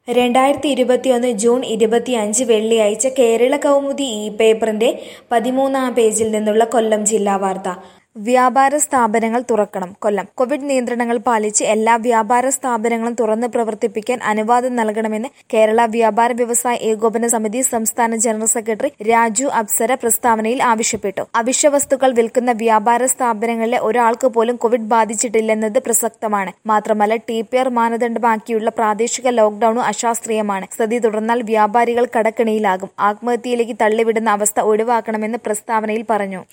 2021 June 25 വെള്ളിയാഴ്ച കേരള കൗമുദി പേപ്പറിന്റെ 13-ാം പേജിൽ നിന്നുള്ള കൊല്ലം ജില്ലാ വാർത്ത. വ്യാപാര സ്ഥാപനങ്ങൾ തുറക്കണം. കൊല്ലം. കോവിഡ് നിയന്ത്രണങ്ങൾ പാലിച്ച് എല്ലാ വ്യാപാര സ്ഥാപനങ്ങളും തുറന്ന് പ്രവർത്തിപ്പിക്കാൻ അനുവാദം നൽകണമെന്ന് കേരള വ്യാപാര വ്യവസായ ഏകോപന സമിതി സംസ്ഥാന ജനറൽ സെക്രട്ടറി രാജു അപ്സര പ്രസ്താവനയിൽ ആവശ്യപ്പെട്ടു. അവശ്യവസ്തുക്കൾ വിൽക്കുന്ന വ്യാപാര സ്ഥാപനങ്ങളിലെ ഒരാൾക്ക് പോലും കോവിഡ് ബാധിച്ചിട്ടില്ലെന്നത് പ്രസക്തമാണ്. മാത്രമല്ല TPR മാനദണ്ഡമാക്കിയുള്ള പ്രാദേശിക ലോക്ഡൌണും അശാസ്ത്രീയമാണ്. സ്ഥിതി തുടർന്നാൽ വ്യാപാരികൾ കടക്കെണിയിലാകും. ആത്മഹത്യയിലേക്ക് തള്ളിവിടുന്ന അവസ്ഥ ഒഴിവാക്കണമെന്ന് പ്രസ്താവനയിൽ പറഞ്ഞു.